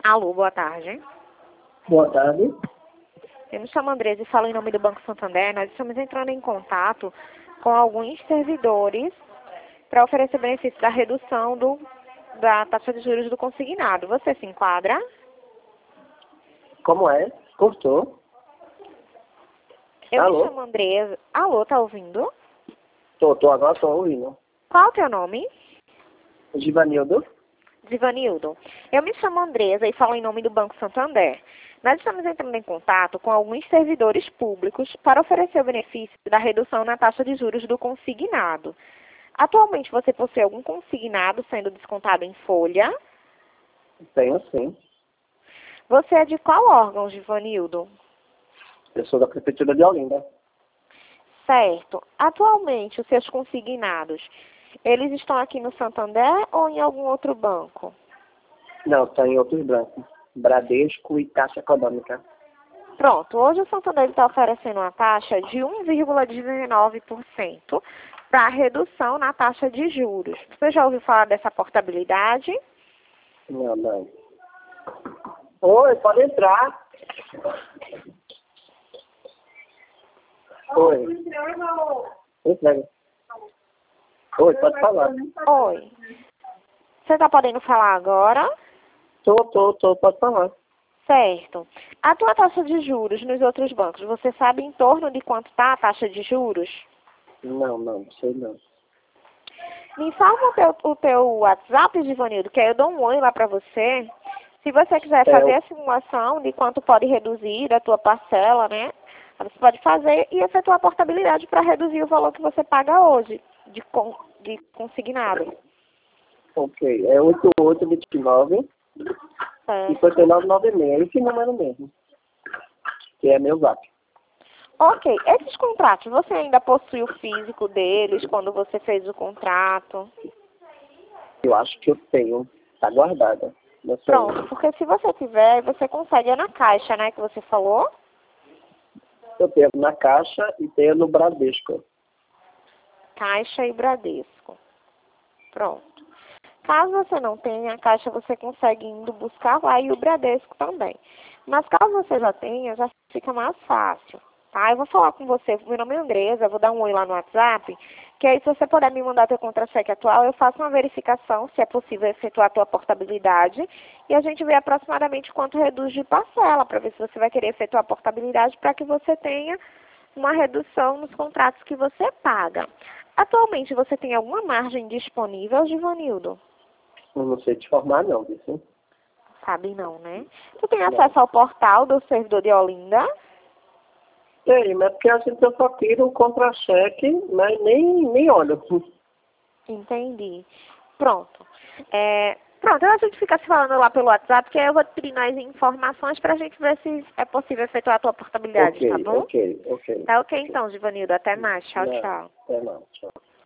Alô, boa tarde. Boa tarde. Eu me chamo Andresa e falo em nome do Banco Santander. Nós estamos entrando em contato com alguns servidores para oferecer benefício da redução da taxa de juros do consignado. Você se enquadra? Como é? Cortou? Eu Alô? me chamo Andresa. Alô, tá ouvindo? Agora tô ouvindo. Qual é o teu nome? Givanildo? Divanildo. Eu me chamo Andresa e falo em nome do Banco Santander. Nós estamos entrando em contato com alguns servidores públicos para oferecer o benefício da redução na taxa de juros do consignado. Atualmente você possui algum consignado sendo descontado em folha? Tenho sim. Você é de qual órgão, Givanildo? Eu sou da Prefeitura de Olinda. Certo. Atualmente os seus consignados, eles estão aqui no Santander ou em algum outro banco? Não, estou em outros bancos. Bradesco e Caixa Econômica. Pronto, hoje o Santander está oferecendo uma taxa de 1,19% para redução na taxa de juros. Você já ouviu falar dessa portabilidade? Não. Oi, pode entrar. Oi. Entrega. Oi, pode falar. Oi. Você está podendo falar agora? Pode falar. Certo. A tua taxa de juros nos outros bancos, você sabe em torno de quanto está a taxa de juros? Não sei não. Me informa o teu WhatsApp, Givanildo, que aí eu dou um oi lá para você. Se você quiser fazer a simulação de quanto pode reduzir a tua parcela, né? Você pode fazer e efetuar a portabilidade para reduzir o valor que você paga hoje de consignado. Ok, é 8829 Certo. 5996, esse número mesmo. Que é meu zap. Ok, esses contratos, você ainda possui o físico deles quando você fez o contrato? Eu acho que eu tenho. Tá guardada. Não sei. Pronto, porque se você tiver, você consegue, é na Caixa, né, que você falou? Eu tenho na Caixa e tenho no Bradesco. Caixa e Bradesco. Pronto. Caso você não tenha a Caixa, você consegue indo buscar lá e o Bradesco também. Mas caso você já tenha, já fica mais fácil. Tá? Eu vou falar com você, meu nome é Andresa, eu vou dar um oi lá no WhatsApp, que aí se você puder me mandar teu contra-cheque atual, eu faço uma verificação se é possível efetuar a tua portabilidade e a gente vê aproximadamente quanto reduz de parcela, para ver se você vai querer efetuar a portabilidade para que você tenha uma redução nos contratos que você paga. Atualmente você tem alguma margem disponível, Givanildo? Eu não sei te formar não, viu? Sabe não, né? Tu tem acesso ao portal do servidor de Olinda? Tem, mas porque a gente só tira o contra-cheque, mas nem olha. Entendi. Pronto. Pronto, a gente fica se falando lá pelo WhatsApp, que aí eu vou te pedir mais informações para a gente ver se é possível efetuar a tua portabilidade, tá bom? Ok. Tá ok então, Givanildo. Até mais. Tchau, Não, tchau. até não, tchau.